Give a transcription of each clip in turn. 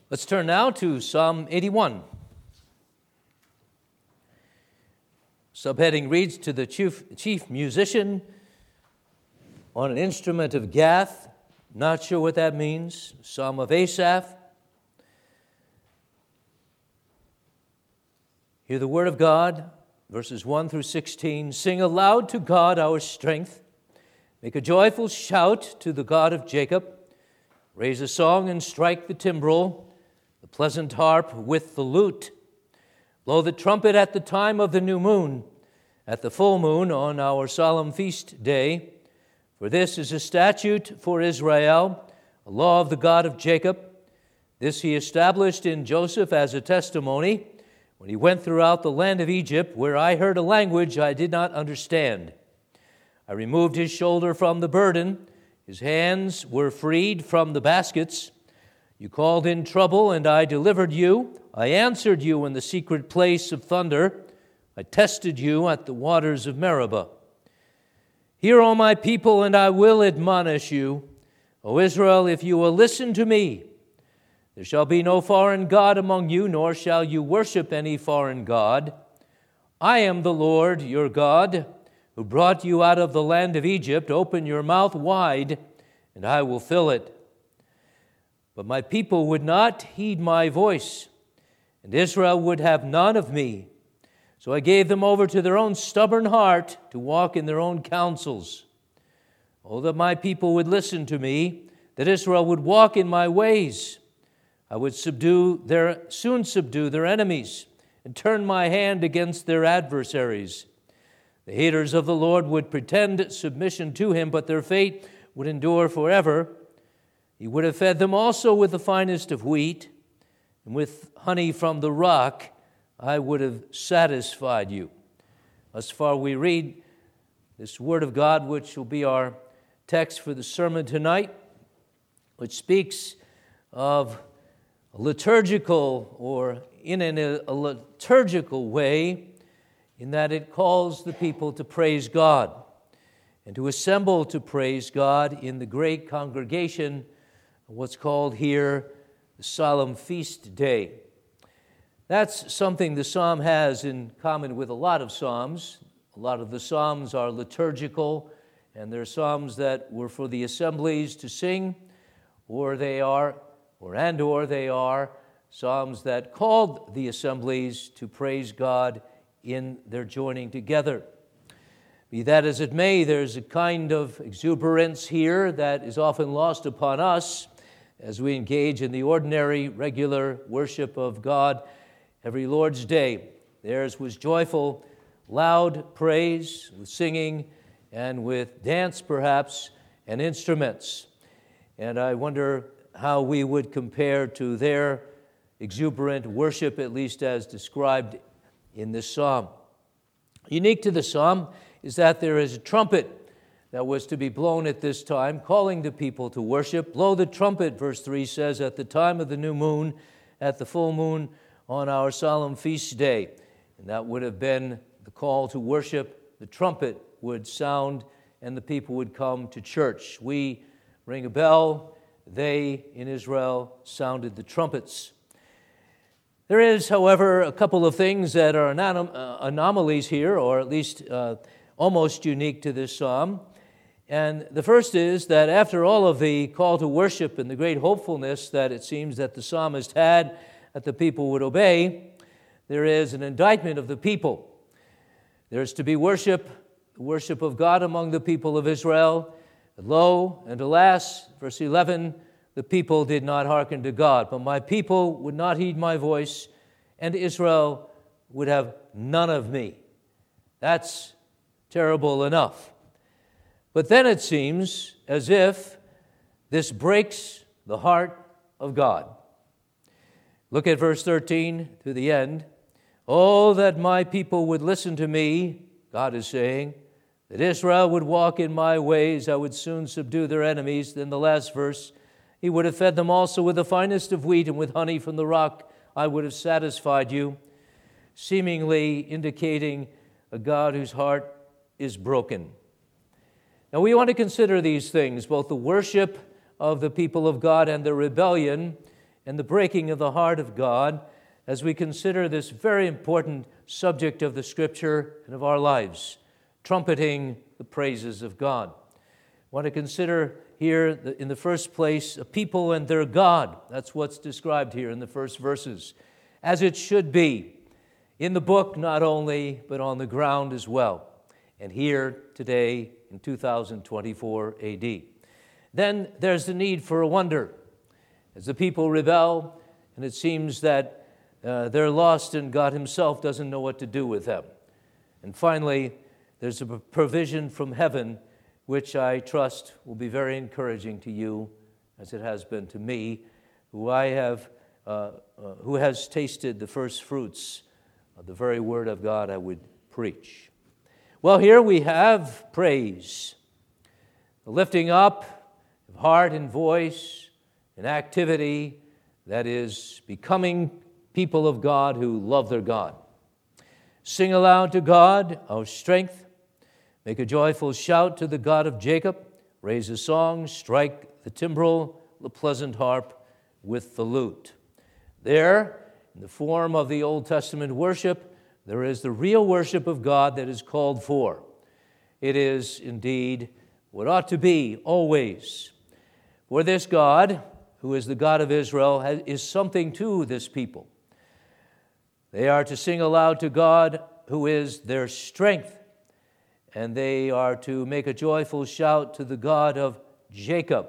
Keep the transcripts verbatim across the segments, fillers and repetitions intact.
Let's turn now to Psalm eighty-one. Subheading reads, "To the chief, chief musician on an instrument of Gath." Not sure what that means. Psalm of Asaph. Hear the word of God, verses one through sixteen. "Sing aloud to God our strength. Make a joyful shout to the God of Jacob. Raise a song and strike the timbrel, the pleasant harp with the lute. Blow the trumpet at the time of the new moon, at the full moon on our solemn feast day. For this is a statute for Israel, a law of the God of Jacob. This he established in Joseph as a testimony when he went throughout the land of Egypt, where I heard a language I did not understand. I removed his shoulder from the burden. His hands were freed from the baskets. You called in trouble, and I delivered you. I answered you in the secret place of thunder. I tested you at the waters of Meribah. Hear, O my people, and I will admonish you. O Israel, if you will listen to me, there shall be no foreign god among you, nor shall you worship any foreign god. I am the Lord your God, who brought you out of the land of Egypt. Open your mouth wide, and I will fill it. But my people would not heed my voice, and Israel would have none of me. So I gave them over to their own stubborn heart to walk in their own counsels. Oh, that my people would listen to me, that Israel would walk in my ways. I would subdue their, soon subdue their enemies and turn my hand against their adversaries. The haters of the Lord would pretend submission to him, but their fate would endure forever. He would have fed them also with the finest of wheat, and with honey from the rock I would have satisfied you." Thus far we read this word of God, which will be our text for the sermon tonight, which speaks of a liturgical, or in a, a liturgical way, in that it calls the people to praise God and to assemble to praise God in the great congregation, what's called here the solemn feast day. That's something the psalm has in common with a lot of psalms. A lot of the psalms are liturgical, and they're psalms that were for the assemblies to sing, or they are, or and or they are psalms that called the assemblies to praise God in their joining together. Be that as it may, there's a kind of exuberance here that is often lost upon us as we engage in the ordinary, regular worship of God every Lord's Day. Theirs was joyful, loud praise with singing and with dance perhaps and instruments. And I wonder how we would compare to their exuberant worship, at least as described in this psalm. Unique to the psalm is that there is a trumpet that was to be blown at this time, calling the people to worship. Blow the trumpet, verse three says, at the time of the new moon, at the full moon on our solemn feast day. And that would have been the call to worship. The trumpet would sound and the people would come to church. We ring a bell. They in Israel sounded the trumpets. There is, however, a couple of things that are anom- uh, anomalies here, or at least uh, almost unique to this psalm. And the first is that after all of the call to worship and the great hopefulness that it seems that the psalmist had that the people would obey, there is an indictment of the people. There is to be worship, the worship of God among the people of Israel. And lo, and alas, verse eleven, the people did not hearken to God. But my people would not heed my voice, and Israel would have none of me. That's terrible enough. But then it seems as if this breaks the heart of God. Look at verse thirteen to the end. Oh, that my people would listen to me, God is saying, that Israel would walk in my ways, I would soon subdue their enemies. Then the last verse, he would have fed them also with the finest of wheat, and with honey from the rock I would have satisfied you, seemingly indicating a God whose heart is broken. Now we want to consider these things, both the worship of the people of God and their rebellion, and the breaking of the heart of God as we consider this very important subject of the Scripture and of our lives, trumpeting the praises of God. I want to consider here, in the first place, a people and their God. That's what's described here in the first verses, as it should be, in the book not only, but on the ground as well, and here today in two thousand twenty-four A D. Then there's the need for a wonder. As the people rebel, and it seems that uh, they're lost and God himself doesn't know what to do with them. And finally, there's a provision from heaven which I trust will be very encouraging to you, as it has been to me, who I have, uh, uh, who has tasted the first fruits of the very word of God I would preach. Well, here we have praise, the lifting up of heart and voice, an activity that is becoming people of God who love their God. Sing aloud to God, our strength. Make a joyful shout to the God of Jacob. Raise a song, strike the timbrel, the pleasant harp with the lute. There, in the form of the Old Testament worship, there is the real worship of God that is called for. It is indeed what ought to be always. For this God, who is the God of Israel, is something to this people. They are to sing aloud to God, who is their strength. And they are to make a joyful shout to the God of Jacob.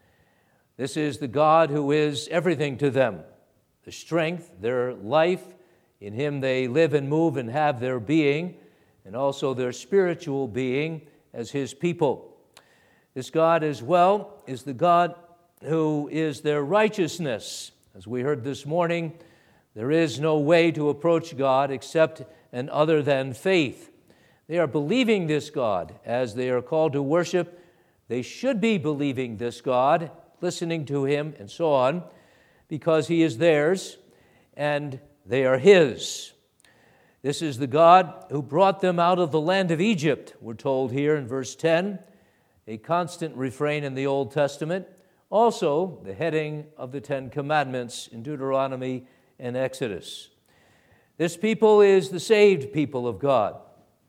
This is the God who is everything to them, the strength, their life. In him they live and move and have their being, and also their spiritual being as his people. This God as well is the God who is their righteousness. As we heard this morning, there is no way to approach God except and other than faith. They are believing this God as they are called to worship. They should be believing this God, listening to him, and so on, because he is theirs and they are his. This is the God who brought them out of the land of Egypt, we're told here in verse ten, a constant refrain in the Old Testament. Also, the heading of the Ten Commandments in Deuteronomy and Exodus. This people is the saved people of God.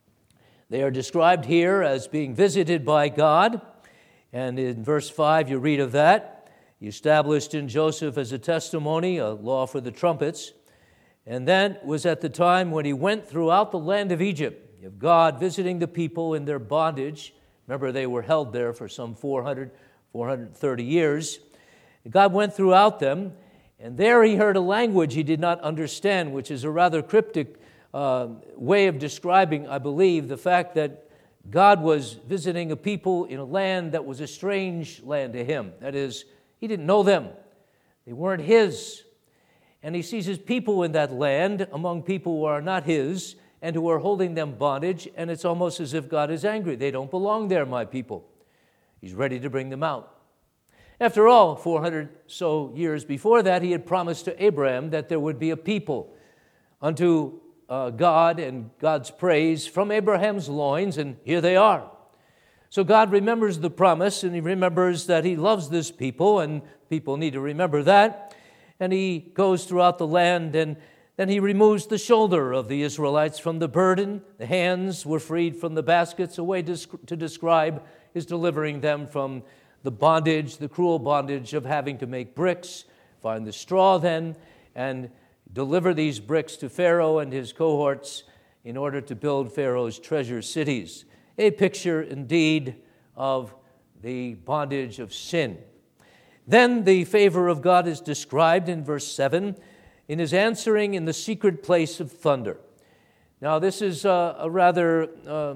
They are described here as being visited by God, and in verse five you read of that. He established in Joseph as a testimony, a law for the trumpets, and then was at the time when he went throughout the land of Egypt, of God visiting the people in their bondage. Remember, they were held there for some four hundred, four hundred thirty years. God went throughout them, and there he heard a language he did not understand, which is a rather cryptic Uh, way of describing, I believe, the fact that God was visiting a people in a land that was a strange land to him. That is, he didn't know them. They weren't his. And he sees his people in that land, among people who are not his, and who are holding them bondage, and it's almost as if God is angry. They don't belong there, my people. He's ready to bring them out. After all, four hundred so years before that, he had promised to Abraham that there would be a people unto Uh, God and God's praise from Abraham's loins, and here they are. So God remembers the promise, and he remembers that he loves this people, and people need to remember that. And he goes throughout the land, and then he removes the shoulder of the Israelites from the burden. The hands were freed from the baskets, a way to, to describe his delivering them from the bondage, the cruel bondage of having to make bricks, find the straw then, and deliver these bricks to Pharaoh and his cohorts in order to build Pharaoh's treasure cities. A picture indeed of the bondage of sin. Then the favor of God is described in verse seven in his answering in the secret place of thunder. Now this is a, a rather uh,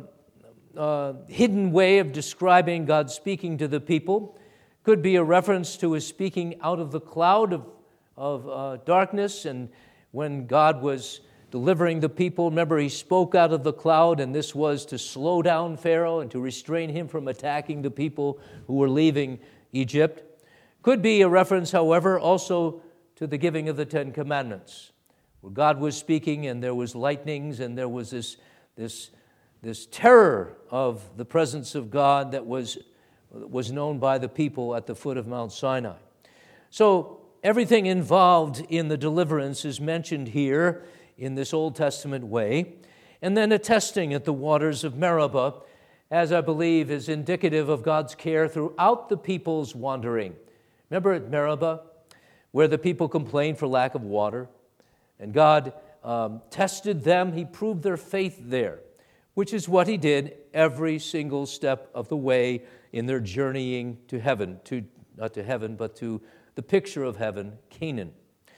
uh, hidden way of describing God speaking to the people. Could be a reference to his speaking out of the cloud of of uh, darkness, and when God was delivering the people, remember he spoke out of the cloud, and this was to slow down Pharaoh and to restrain him from attacking the people who were leaving Egypt. Could be a reference, however, also to the giving of the Ten Commandments, where God was speaking and there was lightnings and there was this, this, this terror of the presence of God that was, was known by the people at the foot of Mount Sinai. So everything involved in the deliverance is mentioned here in this Old Testament way, and then a testing at the waters of Meribah, as I believe is indicative of God's care throughout the people's wandering. Remember at Meribah, where the people complained for lack of water, and God um, tested them. He proved their faith there, which is what he did every single step of the way in their journeying to heaven, to not to heaven, but to the picture of heaven, Canaan.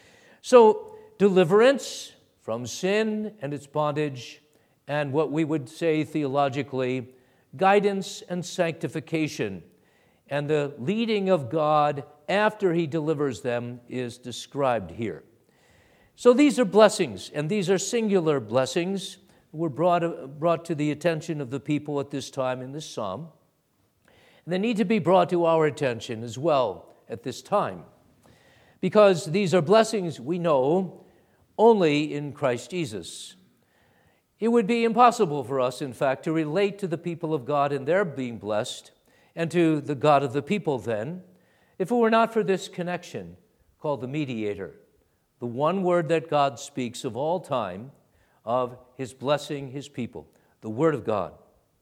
So deliverance from sin and its bondage, and what we would say theologically, guidance and sanctification, and the leading of God after he delivers them is described here. So these are blessings, and these are singular blessings were brought, brought to the attention of the people at this time in this psalm. And they need to be brought to our attention as well at this time, because these are blessings we know only in Christ Jesus. It would be impossible for us, in fact, to relate to the people of God in their being blessed and to the God of the people then, if it were not for this connection called the mediator, the one word that God speaks of all time of his blessing his people, the Word of God.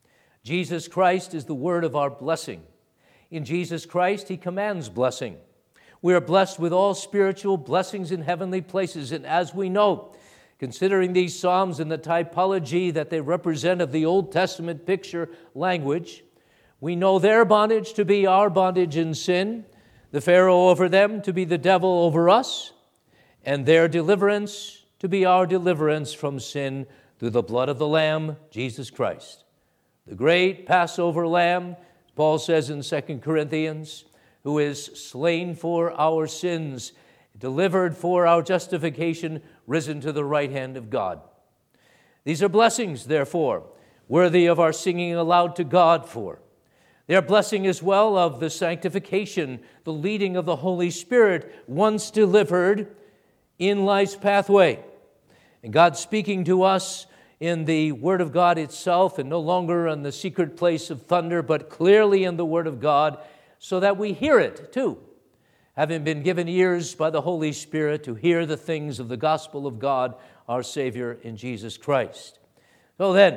Jesus Christ is the word of our blessing. In Jesus Christ, he commands blessing. We are blessed with all spiritual blessings in heavenly places, and as we know, considering these Psalms and the typology that they represent of the Old Testament picture language, we know their bondage to be our bondage in sin, the Pharaoh over them to be the devil over us, and their deliverance to be our deliverance from sin through the blood of the Lamb, Jesus Christ. The great Passover Lamb, Paul says in Second Corinthians, who is slain for our sins, delivered for our justification, risen to the right hand of God. These are blessings, therefore, worthy of our singing aloud to God for. They are blessing as well of the sanctification, the leading of the Holy Spirit, once delivered in life's pathway. And God speaking to us in the Word of God itself, and no longer in the secret place of thunder, but clearly in the Word of God, so that we hear it too, having been given ears by the Holy Spirit to hear the things of the gospel of God, our Savior in Jesus Christ. So then,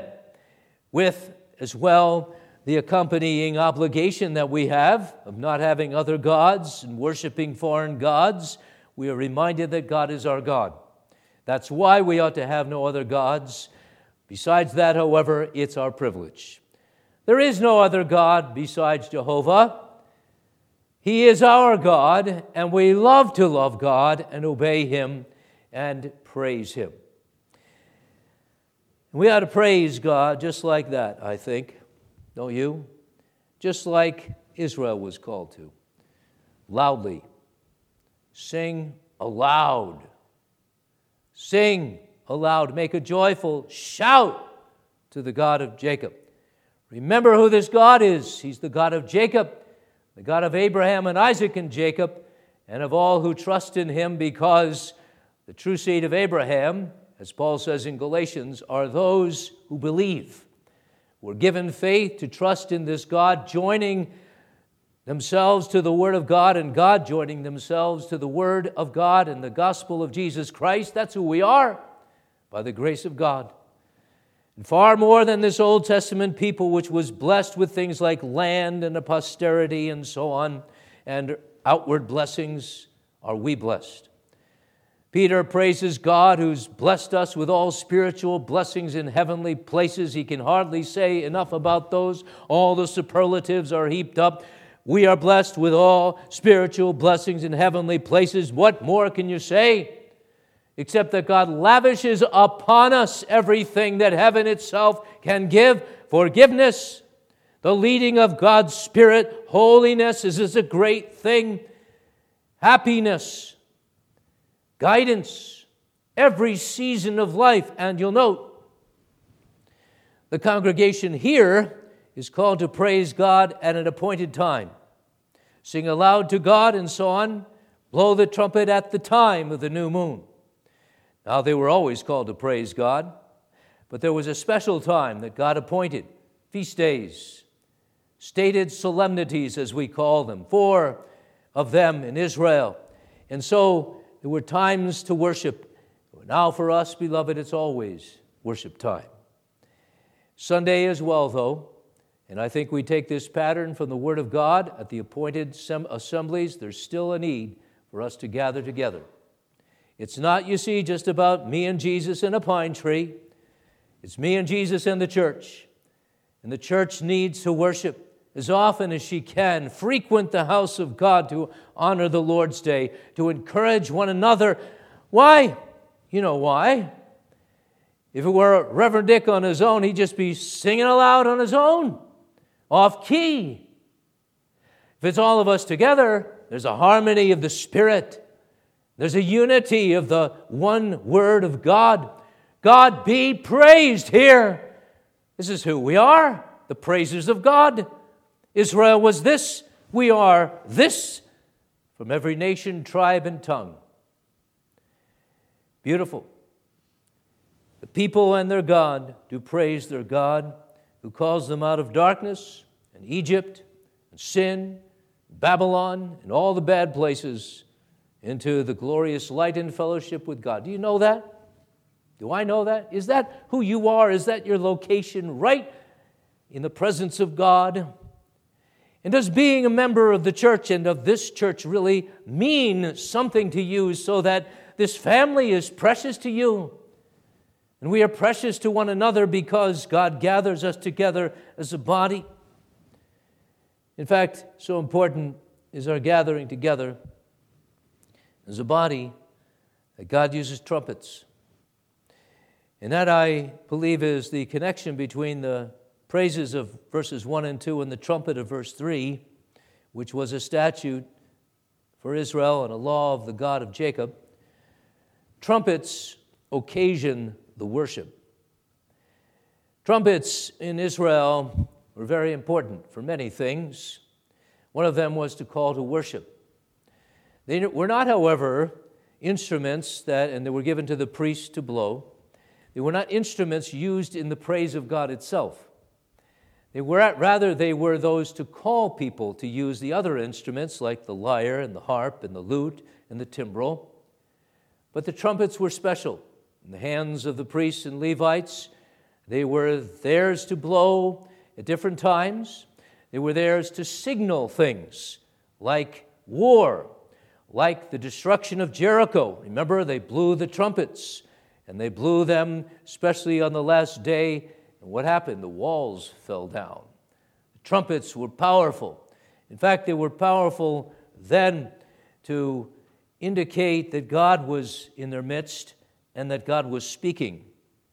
with as well the accompanying obligation that we have of not having other gods and worshiping foreign gods, we are reminded that God is our God. That's why we ought to have no other gods. Besides that, however, it's our privilege. There is no other God besides Jehovah. He is our God, and we love to love God and obey him and praise him. We ought to praise God just like that, I think, don't you? Just like Israel was called to. Loudly. Sing aloud. Sing aloud. Make a joyful shout to the God of Jacob. Remember who this God is. He's the God of Jacob, the God of Abraham and Isaac and Jacob, and of all who trust in him, because the true seed of Abraham, as Paul says in Galatians, are those who believe. We're given faith to trust in this God, joining themselves to the Word of God, and God joining themselves to the Word of God and the gospel of Jesus Christ. That's who we are, by the grace of God. And far more than this Old Testament people, which was blessed with things like land and a posterity and so on, and outward blessings, are we blessed. Peter praises God who's blessed us with all spiritual blessings in heavenly places. He can hardly say enough about those. All the superlatives are heaped up. We are blessed with all spiritual blessings in heavenly places. What more can you say? Except that God lavishes upon us everything that heaven itself can give. Forgiveness, the leading of God's Spirit, holiness. This is a great thing. Happiness, guidance, every season of life. And you'll note, the congregation here is called to praise God at an appointed time. Sing aloud to God and so on. Blow the trumpet at the time of the new moon. Now, they were always called to praise God, but there was a special time that God appointed, feast days, stated solemnities as we call them, four of them in Israel. And so there were times to worship. Now for us, beloved, it's always worship time. Sunday as well, though, and I think we take this pattern from the Word of God at the appointed assemblies. There's still a need for us to gather together. It's not, you see, just about me and Jesus and a pine tree. It's me and Jesus and the church. And the church needs to worship as often as she can, frequent the house of God to honor the Lord's Day, to encourage one another. Why? You know why. If it were Reverend Dick on his own, he'd just be singing aloud on his own, off key. If it's all of us together, there's a harmony of the Spirit. There's a unity of the one Word of God. God be praised here. This is who we are, the praisers of God. Israel was this, we are this, from every nation, tribe, and tongue. Beautiful. The people and their God do praise their God, who calls them out of darkness and Egypt and sin, Babylon, and all the bad places into the glorious light and fellowship with God. Do you know that? Do I know that? Is that who you are? Is that your location, right in the presence of God? And does being a member of the church and of this church really mean something to you, so that this family is precious to you? And we are precious to one another because God gathers us together as a body. In fact, so important is our gathering together as a body that God uses trumpets. And that, I believe, is the connection between the praises of verses one and two and the trumpet of verse three, which was a statute for Israel and a law of the God of Jacob. Trumpets occasion the worship. Trumpets in Israel were very important for many things. One of them was to call to worship. They were not, however, instruments that, and they were given to the priest to blow. They were not instruments used in the praise of God itself. They were, rather, they were those to call people to use the other instruments, like the lyre and the harp and the lute and the timbrel. But the trumpets were special. In the hands of the priests and Levites, they were theirs to blow at different times. They were theirs to signal things like war, like the destruction of Jericho. Remember, they blew the trumpets, and they blew them especially on the last day. And what happened? The walls fell down. The trumpets were powerful. In fact, they were powerful then to indicate that God was in their midst and that God was speaking.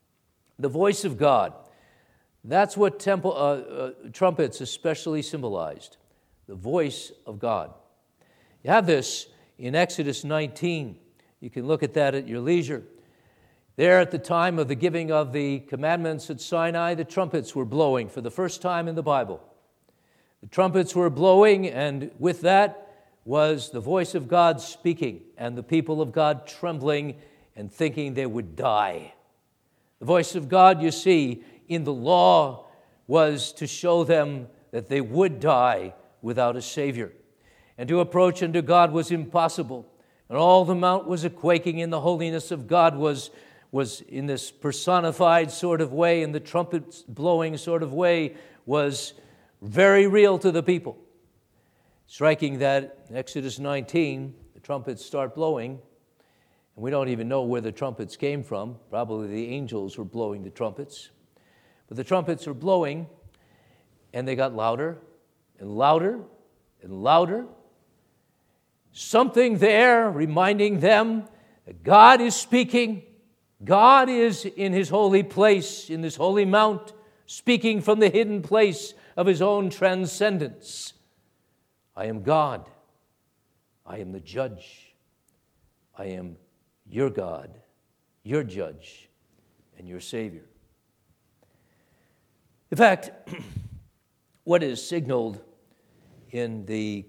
The voice of God. That's what temple, uh, uh, trumpets especially symbolized. The voice of God. You have this in Exodus nineteen. You can look at that at your leisure. There at the time of the giving of the commandments at Sinai, the trumpets were blowing for the first time in the Bible. The trumpets were blowing, and with that was the voice of God speaking, and the people of God trembling and thinking they would die. The voice of God, you see, in the law was to show them that they would die without a Savior. And to approach unto God was impossible. And all the mount was a-quaking, and the holiness of God was, was in this personified sort of way, and the trumpet blowing sort of way was very real to the people. Striking that in Exodus nineteen, the trumpets start blowing, and we don't even know where the trumpets came from. Probably the angels were blowing the trumpets. But the trumpets were blowing, and they got louder and louder and louder. Something there reminding them that God is speaking. God is in his holy place, in this holy mount, speaking from the hidden place of his own transcendence. I am God. I am the judge. I am your God, your judge, and your Savior. In fact, what is signaled in the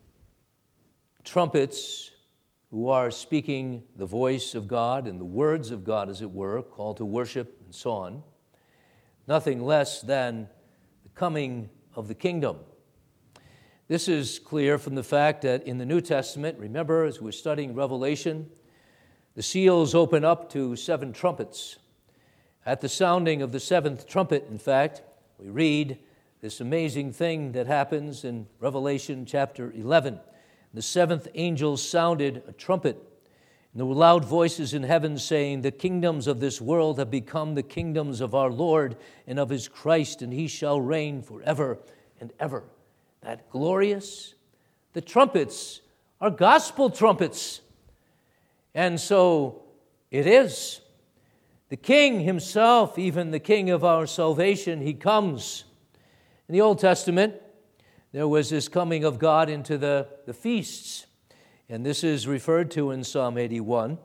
trumpets who are speaking the voice of God and the words of God, as it were, call to worship and so on, nothing less than the coming of the kingdom. This is clear from the fact that in the New Testament, remember, as we're studying Revelation, the seals open up to seven trumpets. At the sounding of the seventh trumpet, in fact, we read this amazing thing that happens in Revelation chapter eleven. The seventh angel sounded a trumpet, and there were loud voices in heaven saying, "The kingdoms of this world have become the kingdoms of our Lord and of his Christ, and he shall reign forever and ever." That glorious. The trumpets are gospel trumpets. And so it is. The King himself, even the King of our salvation, he comes. In the Old Testament, there was this coming of God into the, the feasts. And this is referred to in Psalm eighty-one.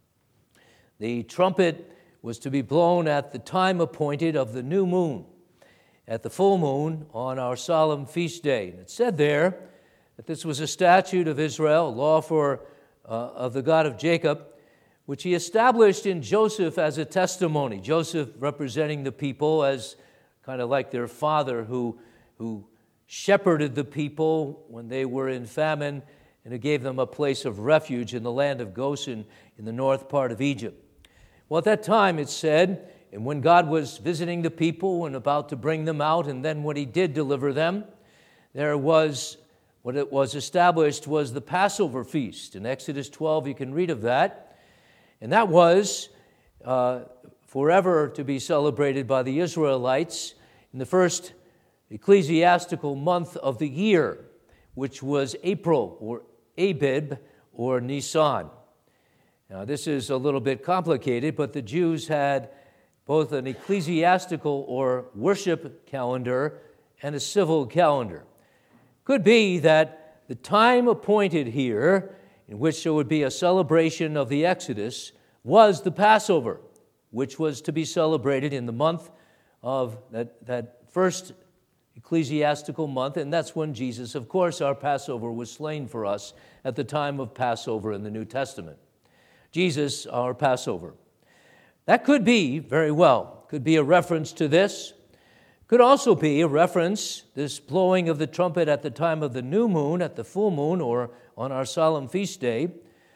The trumpet was to be blown at the time appointed of the new moon, at the full moon on our solemn feast day. And it said there that this was a statute of Israel, a law for, uh, of the God of Jacob, which he established in Joseph as a testimony. Joseph representing the people as kind of like their father who, who shepherded the people when they were in famine and who gave them a place of refuge in the land of Goshen in the north part of Egypt. Well, at that time it said, and when God was visiting the people and about to bring them out, and then when he did deliver them, there was, what it was established was the Passover feast. In Exodus twelve, you can read of that. And that was uh, forever to be celebrated by the Israelites in the first ecclesiastical month of the year, which was April, or Abib, or Nisan. Now, this is a little bit complicated, but the Jews had both an ecclesiastical or worship calendar and a civil calendar. Could be that the time appointed here, in which there would be a celebration of the Exodus, was the Passover, which was to be celebrated in the month of that, that first ecclesiastical month, and that's when Jesus, of course, our Passover, was slain for us at the time of Passover in the New Testament. Jesus, our Passover. That could be, very well, could be a reference to this. Could also be a reference, this blowing of the trumpet at the time of the new moon, at the full moon, or on our solemn feast day,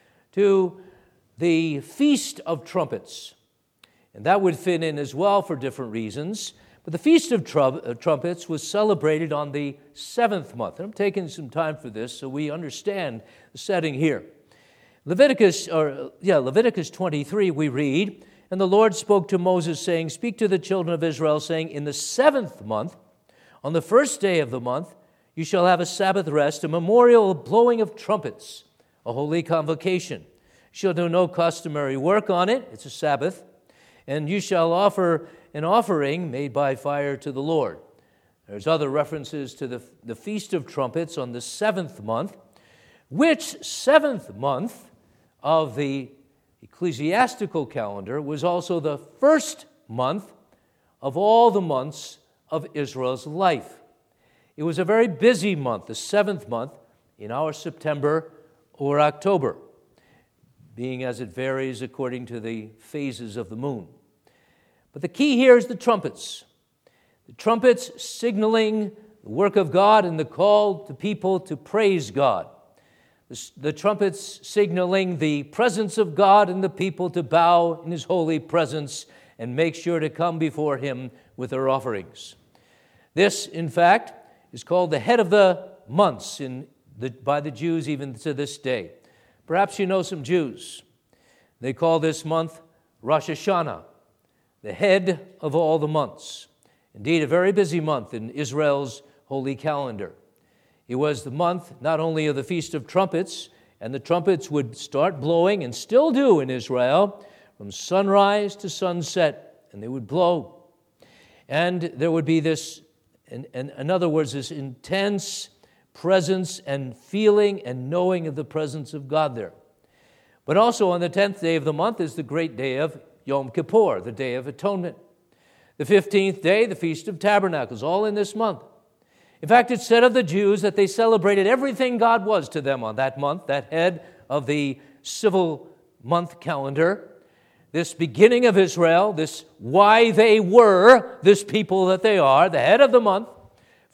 to the Feast of Trumpets. And that would fit in as well for different reasons. But the Feast of Trumpets was celebrated on the seventh month. And I'm taking some time for this so we understand the setting here. Leviticus, or yeah, Leviticus twenty-three, we read, "And the Lord spoke to Moses, saying, Speak to the children of Israel, saying, In the seventh month, on the first day of the month, you shall have a Sabbath rest, a memorial blowing of trumpets, a holy convocation. You shall do no customary work on it," it's a Sabbath, "and you shall offer an offering made by fire to the Lord." There's other references to the, the Feast of Trumpets on the seventh month, which seventh month of the ecclesiastical calendar was also the first month of all the months of Israel's life. It was a very busy month, the seventh month in our September or October, being as it varies according to the phases of the moon. But the key here is the trumpets. The trumpets signaling the work of God and the call to people to praise God. The, the trumpets signaling the presence of God and the people to bow in his holy presence and make sure to come before him with their offerings. This, in fact, is called the head of the months in the, by the Jews even to this day. Perhaps you know some Jews. They call this month Rosh Hashanah, the head of all the months. Indeed, a very busy month in Israel's holy calendar. It was the month not only of the Feast of Trumpets, and the trumpets would start blowing, and still do in Israel, from sunrise to sunset, and they would blow. And there would be this, in, in, in other words, this intense presence and feeling and knowing of the presence of God there. But also on the tenth day of the month is the great day of Yom Kippur, the Day of Atonement. The fifteenth day, the Feast of Tabernacles, all in this month. In fact, it's said of the Jews that they celebrated everything God was to them on that month, that head of the civil month calendar, this beginning of Israel, this why they were this people that they are, the head of the month,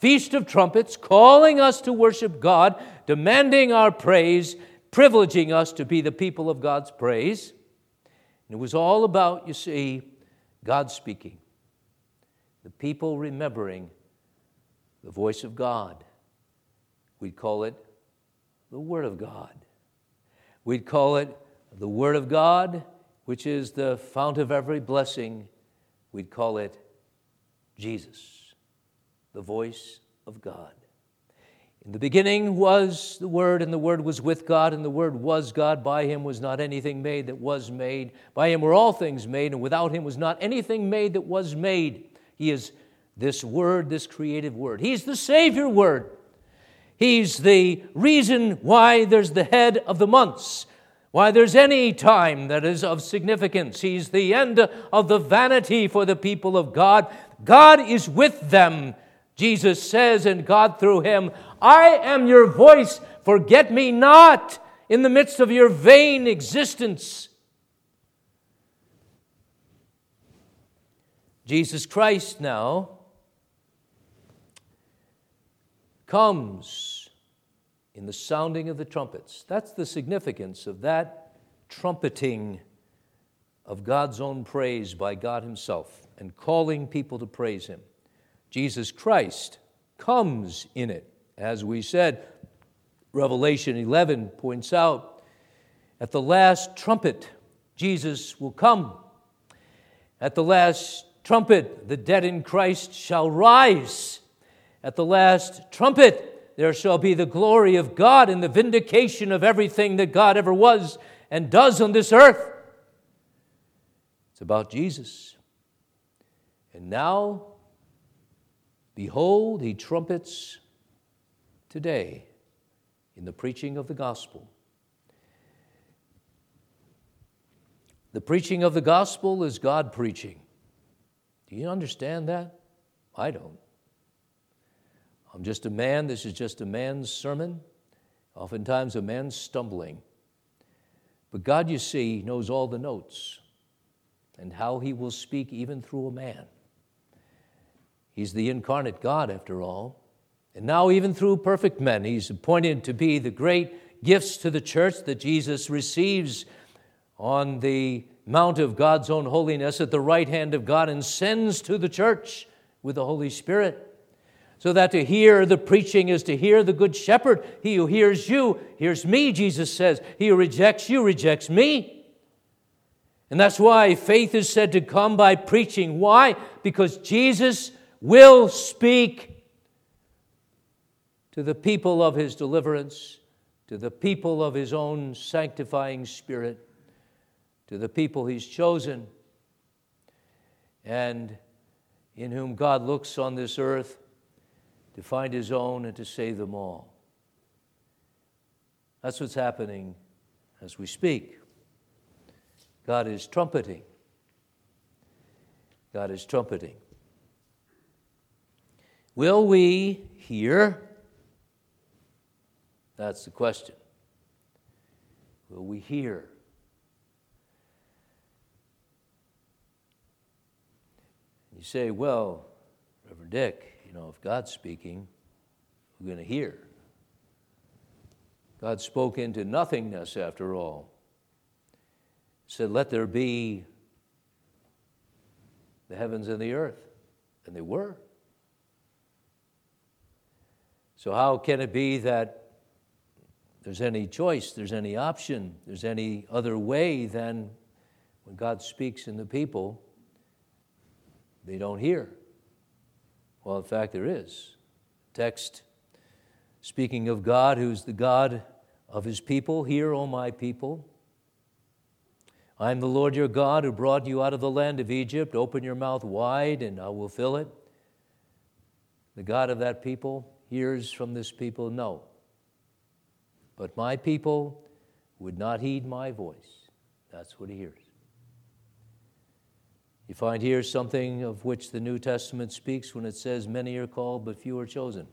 Feast of Trumpets, calling us to worship God, demanding our praise, privileging us to be the people of God's praise. And it was all about, you see, God speaking. The people remembering the voice of God. We'd call it the Word of God. We'd call it the Word of God, which is the fount of every blessing. We'd call it Jesus, the voice of God. In the beginning was the Word, and the Word was with God, and the Word was God. By Him was not anything made that was made. By Him were all things made, and without Him was not anything made that was made. He is this Word, this creative Word. He's the Savior Word. He's the reason why there's the head of the months, why there's any time that is of significance. He's the end of the vanity for the people of God. God is with them, Jesus says, and God through Him. I am your voice, forget me not in the midst of your vain existence. Jesus Christ now comes in the sounding of the trumpets. That's the significance of that trumpeting of God's own praise by God Himself and calling people to praise Him. Jesus Christ comes in it. As we said, Revelation eleven points out, at the last trumpet, Jesus will come. At the last trumpet, the dead in Christ shall rise. At the last trumpet, there shall be the glory of God and the vindication of everything that God ever was and does on this earth. It's about Jesus. And now, behold, He trumpets today in the preaching of the gospel. The preaching of the gospel is God preaching. Do you understand that? I don't. I'm just a man. This is just a man's sermon. Oftentimes a man's stumbling. But God, you see, knows all the notes and how He will speak even through a man. He's the incarnate God, after all. And now even through perfect men, He's appointed to be the great gifts to the church that Jesus receives on the Mount of God's own holiness at the right hand of God and sends to the church with the Holy Spirit. So that to hear the preaching is to hear the good shepherd. He who hears you hears me, Jesus says. He who rejects you rejects me. And that's why faith is said to come by preaching. Why? Because Jesus will speak to the people of His deliverance, to the people of His own sanctifying Spirit, to the people He's chosen, and in whom God looks on this earth to find His own and to save them all. That's what's happening as we speak. God is trumpeting. God is trumpeting. Will we hear? That's the question. Will we hear? You say, well, Reverend Dick, you know, if God's speaking, we're going to hear. God spoke into nothingness, after all. He said, let there be the heavens and the earth. And they were. So how can it be that there's any choice, there's any option, there's any other way than when God speaks in the people, they don't hear? Well, in fact, there is. Text speaking of God, who's the God of His people. Hear, O my people. I am the Lord your God who brought you out of the land of Egypt. Open your mouth wide and I will fill it. The God of that people hears from this people, no. But my people would not heed my voice. That's what He hears. You find here something of which the New Testament speaks when it says, many are called, but few are chosen.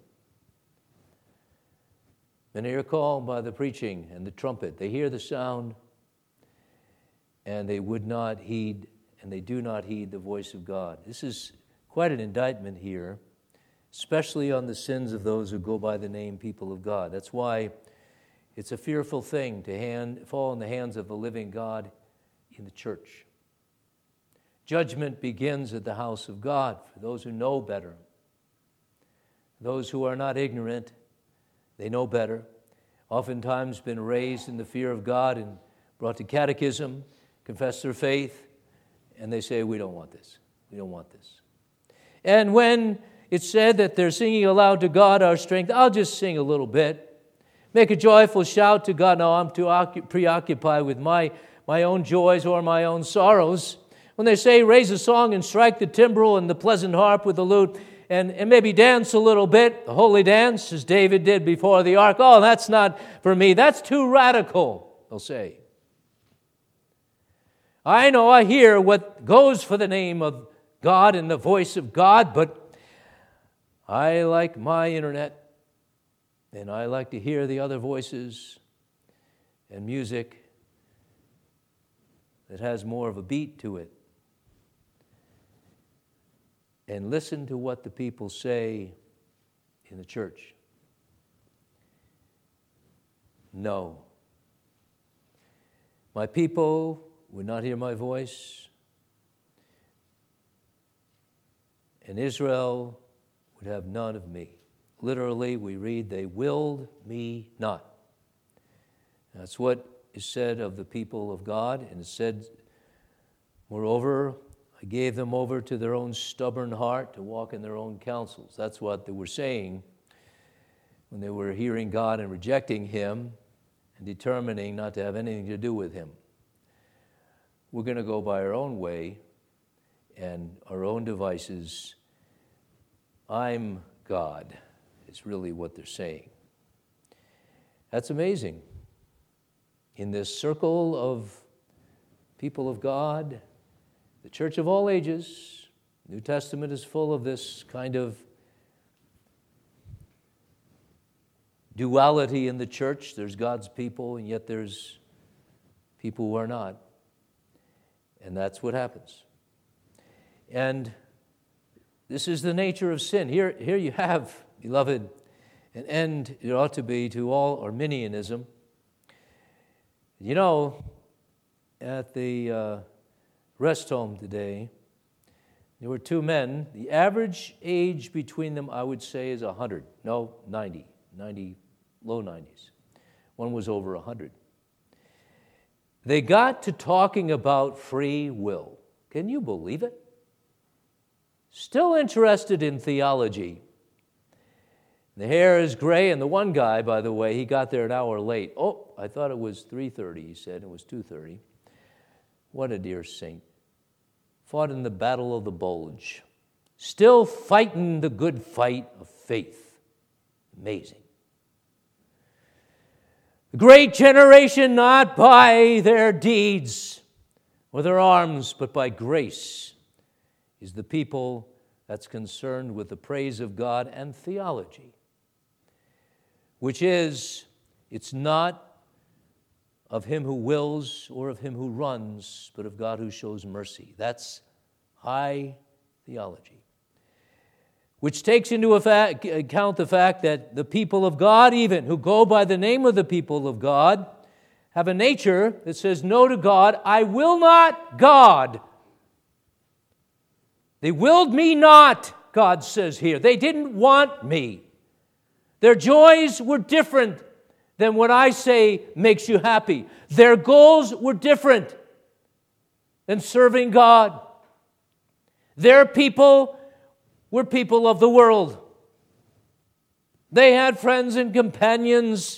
Many are called by the preaching and the trumpet. They hear the sound, and they would not heed, and they do not heed the voice of God. This is quite an indictment here, especially on the sins of those who go by the name people of God. That's why it's a fearful thing to hand, fall in the hands of the living God in the church. Judgment begins at the house of God for those who know better. Those who are not ignorant, they know better, oftentimes been raised in the fear of God and brought to catechism, confess their faith, and they say, we don't want this. We don't want this. And when it's said that they're singing aloud to God our strength, I'll just sing a little bit. Make a joyful shout to God. No, I'm too preoccupied with my, my own joys or my own sorrows. When they say raise a song and strike the timbrel and the pleasant harp with the lute, and, and maybe dance a little bit, the holy dance, as David did before the ark. Oh, that's not for me. That's too radical, they'll say. I know, I hear what goes for the name of God and the voice of God, but I like my internet, and I like to hear the other voices and music that has more of a beat to it. And listen to what the people say in the church. No. My people would not hear my voice, and Israel would have none of me. Literally, we read, they willed me not. That's what is said of the people of God, and it said, moreover, I gave them over to their own stubborn heart to walk in their own counsels. That's what they were saying when they were hearing God and rejecting Him and determining not to have anything to do with Him. We're going to go by our own way and our own devices. I'm God is really what they're saying. That's amazing. In this circle of people of God, the church of all ages, New Testament is full of this kind of duality in the church. There's God's people, and yet there's people who are not. And that's what happens. And this is the nature of sin. Here, here you have, beloved, an end, it ought to be, to all Arminianism. You know, at the uh, rest home today, there were two men. The average age between them, I would say, is one hundred. No, ninety. ninety, low nineties. One was over one hundred. They got to talking about free will. Can you believe it? Still interested in theology. The hair is gray, and the one guy, by the way, he got there an hour late. Oh, I thought it was three thirty, he said. It was two thirty. What a dear saint. Fought in the battle of the Bulge. Still fighting the good fight of faith. Amazing. The great generation, not by their deeds or their arms, but by grace, is the people that's concerned with the praise of God and theology, which is, it's not of him who wills or of him who runs, but of God who shows mercy. That's high theology, which takes into account the fact that the people of God, even who go by the name of the people of God, have a nature that says no to God. I will not God. They willed me not, God says here. They didn't want me. Their joys were different than what I say makes you happy. Their goals were different than serving God. Their people were people of the world. They had friends and companions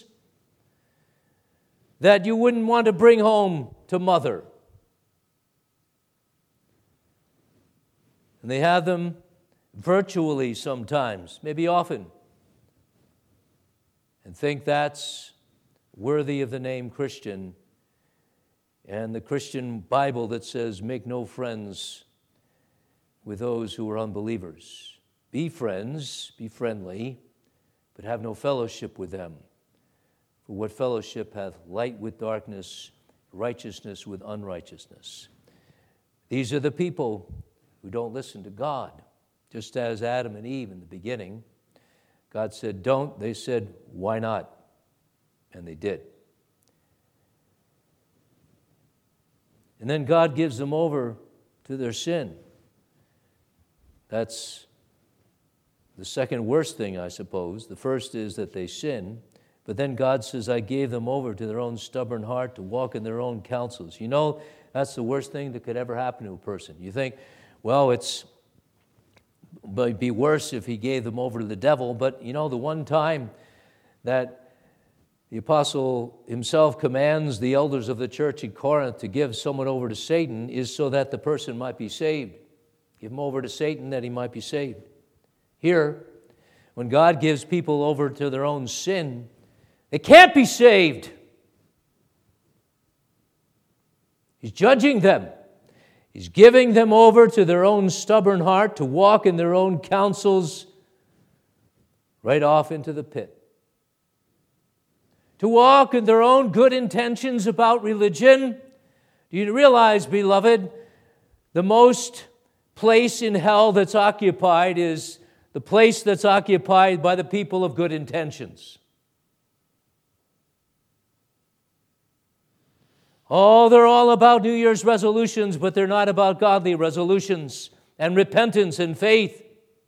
that you wouldn't want to bring home to mother. And they have them virtually sometimes, maybe often, and think that's worthy of the name Christian and the Christian Bible that says, make no friends with those who are unbelievers. Be friends, be friendly, but have no fellowship with them. For what fellowship hath light with darkness, righteousness with unrighteousness? These are the people who don't listen to God, just as Adam and Eve in the beginning God said, don't. They said, why not? And they did. And then God gives them over to their sin. That's the second worst thing, I suppose. The first is that they sin. But then God says, I gave them over to their own stubborn heart to walk in their own counsels. You know, that's the worst thing that could ever happen to a person. You think, well, it's might be worse if he gave them over to the devil. But, you know, the one time that the apostle himself commands the elders of the church in Corinth to give someone over to Satan is so that the person might be saved. Give him over to Satan that he might be saved. Here, when God gives people over to their own sin, they can't be saved. He's judging them. He's giving them over to their own stubborn heart to walk in their own counsels right off into the pit. To walk in their own good intentions about religion. Do you realize, beloved, the most place in hell that's occupied is the place that's occupied by the people of good intentions. Oh, they're all about New Year's resolutions, but they're not about godly resolutions and repentance and faith.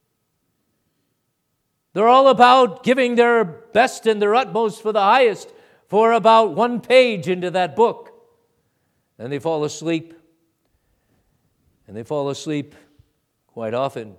They're all about giving their best and their utmost for the highest for about one page into that book. And they fall asleep. And they fall asleep quite often.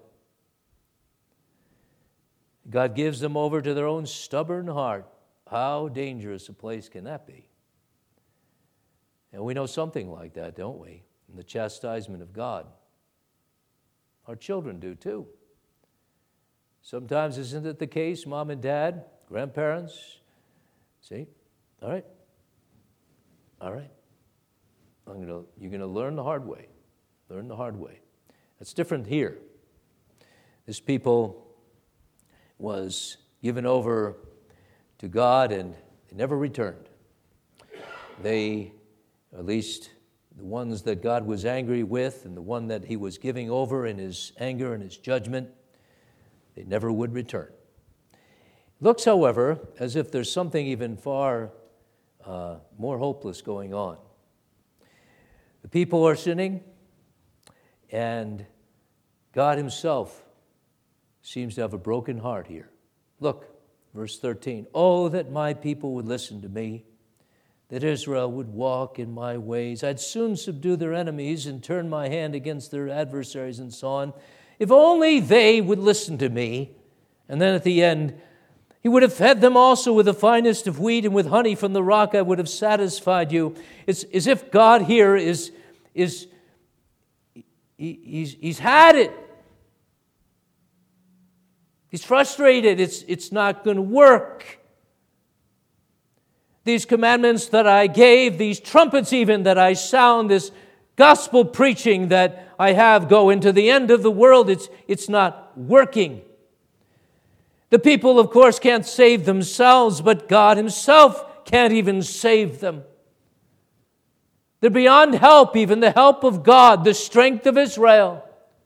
God gives them over to their own stubborn heart. How dangerous a place can that be? And we know something like that, don't we? In the chastisement of God. Our children do too. Sometimes isn't it the case, mom and dad, grandparents? See? All right. All right. I'm gonna, you're going to learn the hard way. Learn the hard way. That's different here. This people was given over to God and they never returned. They, at least the ones that God was angry with and the one that he was giving over in his anger and his judgment, they never would return. It looks, however, as if there's something even far uh, more hopeless going on. The people are sinning, and God himself seems to have a broken heart here. Look, verse thirteen. Oh, that my people would listen to me, that Israel would walk in my ways. I'd soon subdue their enemies and turn my hand against their adversaries and so on. If only they would listen to me. And then at the end, he would have fed them also with the finest of wheat, and with honey from the rock I would have satisfied you. It's as if God here is, is he, he's, he's had it. He's frustrated. It's, it's not going to work. These commandments that I gave, these trumpets even that I sound, this gospel preaching that I have go into the end of the world, it's, it's not working. The people, of course, can't save themselves, but God himself can't even save them. They're beyond help, even the help of God, the strength of Israel.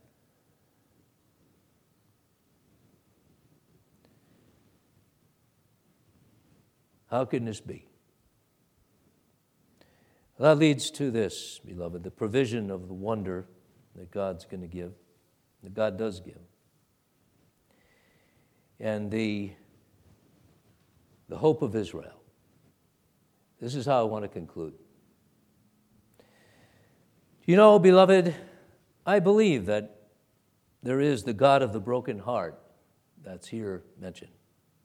How can this be? That leads to this, beloved, the provision of the wonder that God's going to give, that God does give. And the, the hope of Israel. This is how I want to conclude. You know, beloved, I believe that there is the God of the broken heart that's here mentioned.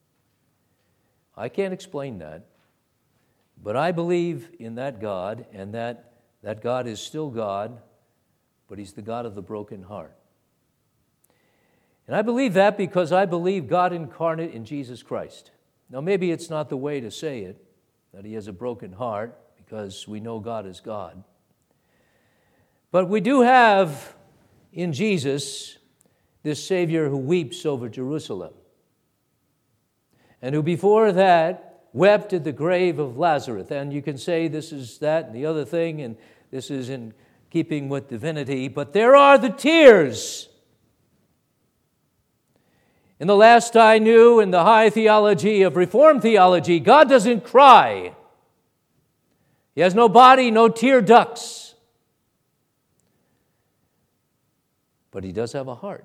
I can't explain that, but I believe in that God, and that that God is still God, but he's the God of the broken heart. And I believe that because I believe God incarnate in Jesus Christ. Now, maybe it's not the way to say it, that he has a broken heart, because we know God is God. But we do have in Jesus this Savior who weeps over Jerusalem, and who before that wept at the grave of Lazarus. And you can say this is that and the other thing, and this is in keeping with divinity, but there are the tears. In the last I knew, in the high theology of Reformed theology, God doesn't cry. He has no body, no tear ducts. But he does have a heart.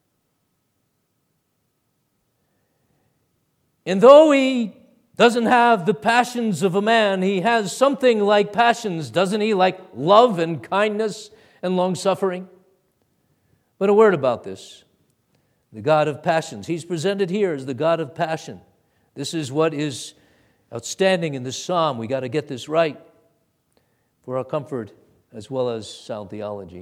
And though he doesn't have the passions of a man, he has something like passions, doesn't he? Like love and kindness and long-suffering. But a word about this. The God of passions. He's presented here as the God of passion. This is what is outstanding in this psalm. We got to get this right for our comfort as well as sound theology.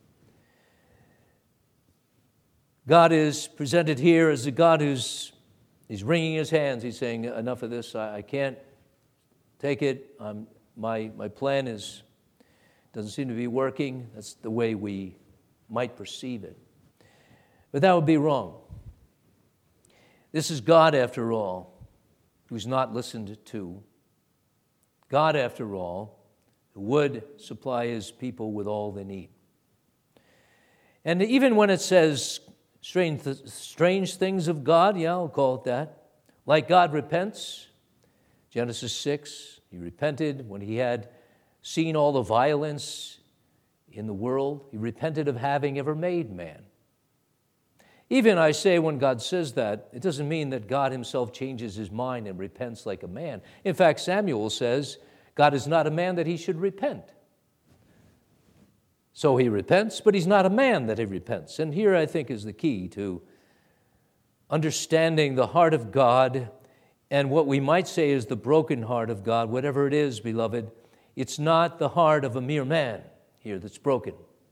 God is presented here as a God who's he's wringing his hands. He's saying, enough of this. I, I can't take it. I'm, my, my plan is doesn't seem to be working. That's the way we might perceive it. But that would be wrong. This is God, after all, who's not listened to. God, after all, who would supply his people with all they need. And even when it says strange, strange things of God, yeah, I'll call it that. Like God repents, Genesis six, he repented when he had seen all the violence in the world. He repented of having ever made man. Even, I say, when God says that, it doesn't mean that God himself changes his mind and repents like a man. In fact, Samuel says, God is not a man that he should repent. So he repents, but he's not a man that he repents. And here, I think, is the key to understanding the heart of God and what we might say is the broken heart of God. Whatever it is, beloved, it's not the heart of a mere man here that's broken.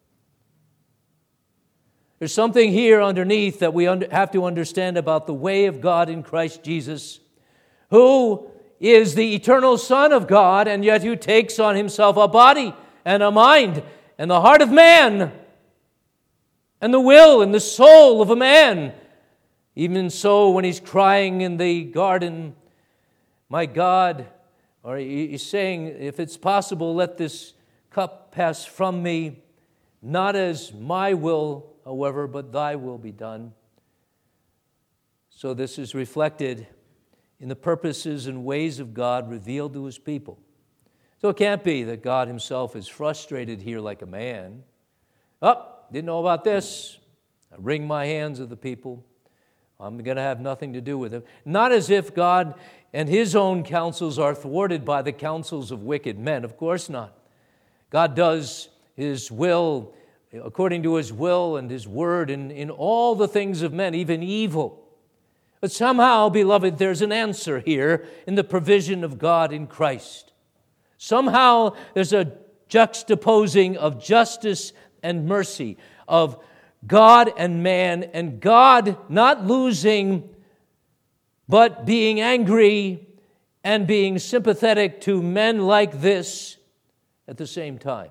There's something here underneath that we have to understand about the way of God in Christ Jesus, who is the eternal Son of God, and yet who takes on himself a body and a mind and the heart of man and the will and the soul of a man. Even so, when he's crying in the garden, my God, or he's saying, if it's possible, let this cup pass from me, not as my will, however, but thy will be done. So this is reflected in the purposes and ways of God revealed to his people. So it can't be that God himself is frustrated here like a man. Oh, didn't know about this. I wring my hands of the people. I'm going to have nothing to do with it. Not as if God and his own counsels are thwarted by the counsels of wicked men. Of course not. God does his will according to his will and his word in, in all the things of men, even evil. But somehow, beloved, there's an answer here in the provision of God in Christ. Somehow there's a juxtaposing of justice and mercy, of God and man, and God not losing, but being angry and being sympathetic to men like this at the same time,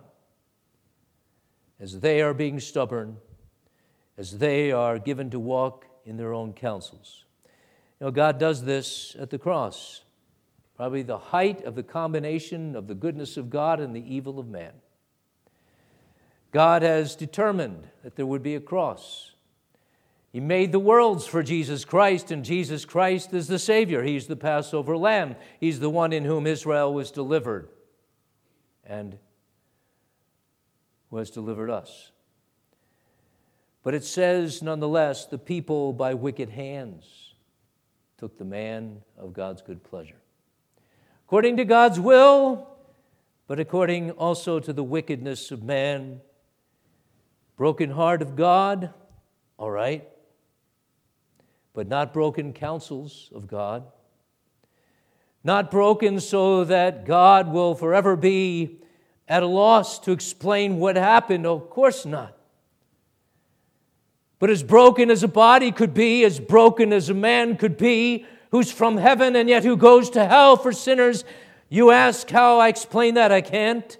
as they are being stubborn, as they are given to walk in their own counsels. You know, God does this at the cross, probably the height of the combination of the goodness of God and the evil of man. God has determined that there would be a cross. He made the worlds for Jesus Christ, and Jesus Christ is the Savior. He's the Passover Lamb. He's the one in whom Israel was delivered and who has delivered us. But it says, nonetheless, the people by wicked hands took the man of God's good pleasure. According to God's will, but according also to the wickedness of man. Broken heart of God, all right, but not broken counsels of God. Not broken so that God will forever be at a loss to explain what happened. Of course not. But as broken as a body could be, as broken as a man could be, who's from heaven and yet who goes to hell for sinners, you ask how I explain that? I can't.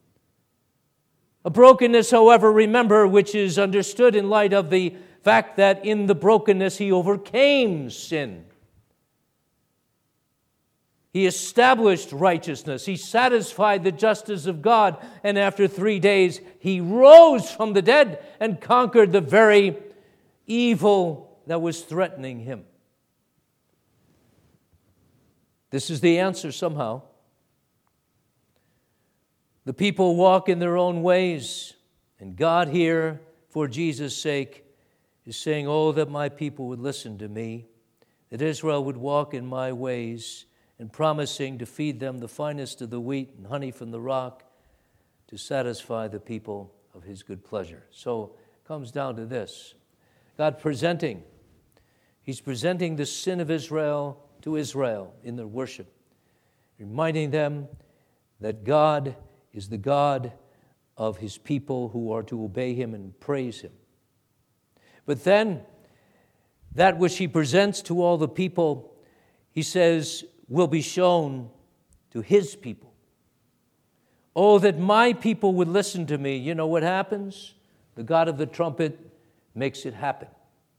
A brokenness, however, remember, which is understood in light of the fact that in the brokenness he overcame sin. He established righteousness. He satisfied the justice of God. And after three days, he rose from the dead and conquered the very evil that was threatening him. This is the answer somehow. The people walk in their own ways, and God here, for Jesus' sake, is saying, oh, that my people would listen to me, that Israel would walk in my ways, and promising to feed them the finest of the wheat and honey from the rock to satisfy the people of his good pleasure. So it comes down to this. God presenting, he's presenting the sin of Israel to Israel in their worship, reminding them that God is the God of his people who are to obey him and praise him. But then, that which he presents to all the people, he says, will be shown to his people. Oh, that my people would listen to me. You know what happens? The God of the trumpet makes it happen.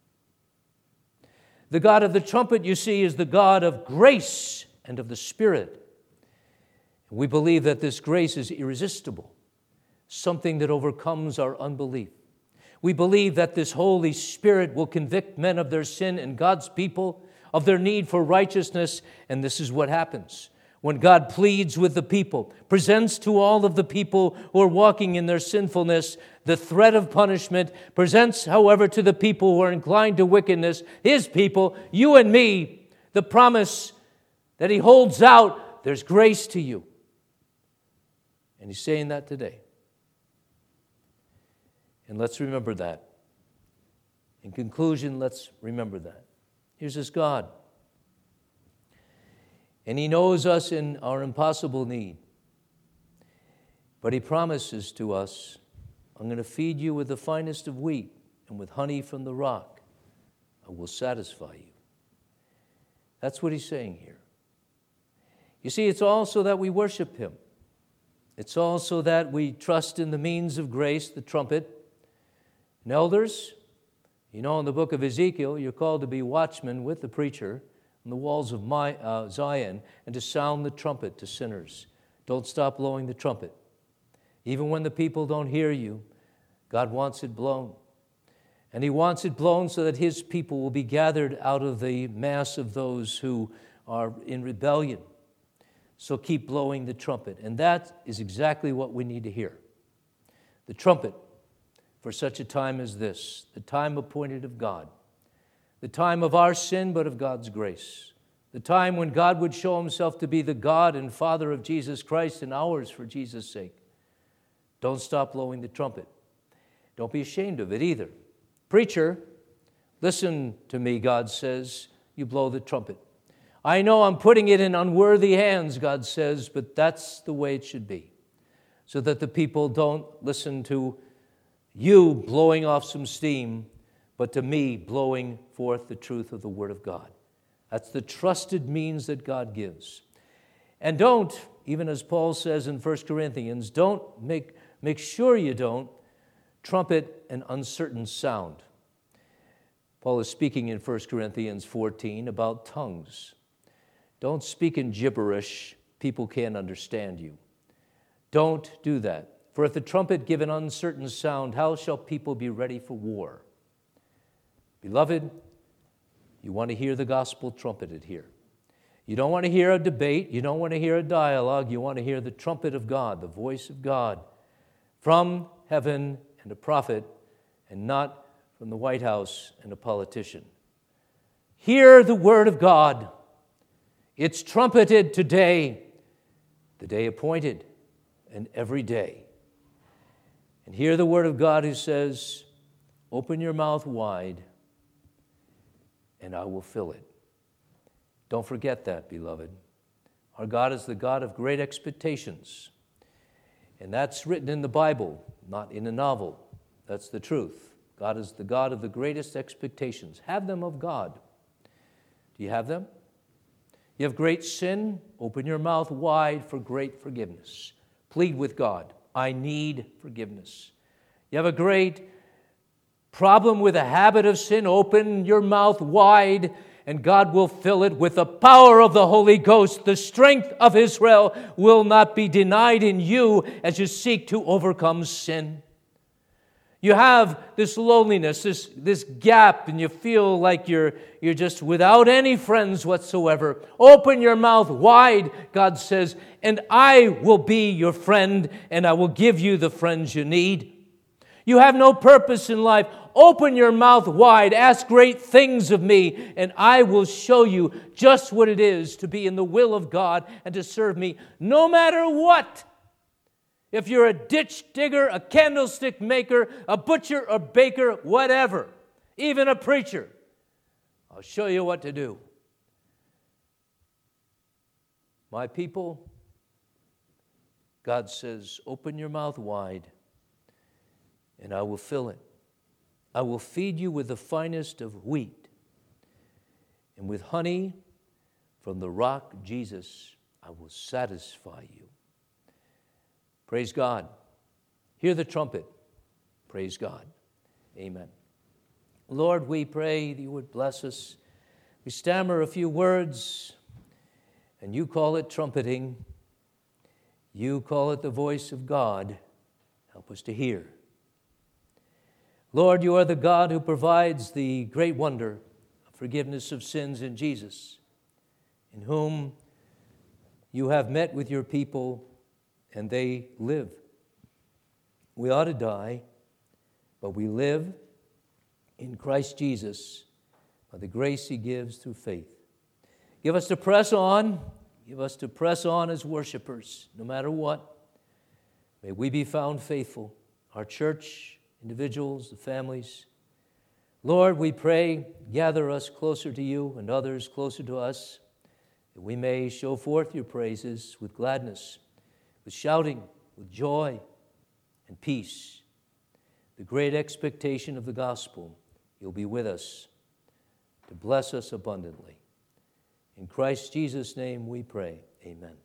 The God of the trumpet, you see, is the God of grace and of the Spirit. We believe that this grace is irresistible, something that overcomes our unbelief. We believe that this Holy Spirit will convict men of their sin and God's people of their need for righteousness, and this is what happens. When God pleads with the people, presents to all of the people who are walking in their sinfulness the threat of punishment, presents, however, to the people who are inclined to wickedness, his people, you and me, the promise that he holds out, there's grace to you. And he's saying that today. And let's remember that. In conclusion, let's remember that. Here's this God. And he knows us in our impossible need. But he promises to us, I'm going to feed you with the finest of wheat and with honey from the rock. I will satisfy you. That's what he's saying here. You see, it's also that we worship him. It's also that we trust in the means of grace, the trumpet. And elders, you know, in the book of Ezekiel, you're called to be watchmen with the preacher on the walls of my, uh, Zion and to sound the trumpet to sinners. Don't stop blowing the trumpet. Even when the people don't hear you, God wants it blown. And he wants it blown so that his people will be gathered out of the mass of those who are in rebellion. So keep blowing the trumpet. And that is exactly what we need to hear. The trumpet for such a time as this, the time appointed of God, the time of our sin but of God's grace, the time when God would show himself to be the God and Father of Jesus Christ and ours for Jesus' sake. Don't stop blowing the trumpet. Don't be ashamed of it either. Preacher, listen to me, God says, you blow the trumpet. I know I'm putting it in unworthy hands, God says, but that's the way it should be, so that the people don't listen to you blowing off some steam, but to me blowing forth the truth of the Word of God. That's the trusted means that God gives. And don't, even as Paul says in First Corinthians, don't make, make sure you don't trumpet an uncertain sound. Paul is speaking in First Corinthians fourteen about tongues. Don't speak in gibberish. People can't understand you. Don't do that. For if the trumpet give an uncertain sound, how shall people be ready for war? Beloved, you want to hear the gospel trumpeted here. You don't want to hear a debate. You don't want to hear a dialogue. You want to hear the trumpet of God, the voice of God, from heaven and a prophet, and not from the White House and a politician. Hear the word of God. It's trumpeted today, the day appointed, and every day. And hear the word of God who says, open your mouth wide, and I will fill it. Don't forget that, beloved. Our God is the God of great expectations. And that's written in the Bible, not in a novel. That's the truth. God is the God of the greatest expectations. Have them of God. Do you have them? You have great sin? Open your mouth wide for great forgiveness. Plead with God. I need forgiveness. You have a great problem with a habit of sin? Open your mouth wide and God will fill it with the power of the Holy Ghost. The strength of Israel will not be denied in you as you seek to overcome sin. You have this loneliness, this, this gap, and you feel like you're, you're just without any friends whatsoever. Open your mouth wide, God says, and I will be your friend, and I will give you the friends you need. You have no purpose in life. Open your mouth wide. Ask great things of me, and I will show you just what it is to be in the will of God and to serve me no matter what. If you're a ditch digger, a candlestick maker, a butcher, a baker, whatever, even a preacher, I'll show you what to do. My people, God says, open your mouth wide, and I will fill it. I will feed you with the finest of wheat, and with honey from the rock, Jesus, I will satisfy you. Praise God. Hear the trumpet. Praise God. Amen. Lord, we pray that you would bless us. We stammer a few words, and you call it trumpeting. You call it the voice of God. Help us to hear. Lord, you are the God who provides the great wonder of forgiveness of sins in Jesus, in whom you have met with your people and they live. We ought to die, but we live in Christ Jesus by the grace he gives through faith. Give us to press on. Give us to press on as worshipers, no matter what. May we be found faithful. Our church, individuals, the families. Lord, we pray, gather us closer to you and others closer to us, that we may show forth your praises with gladness, with shouting, with joy and peace. The great expectation of the gospel, you'll be with us to bless us abundantly. In Christ Jesus' name we pray. Amen.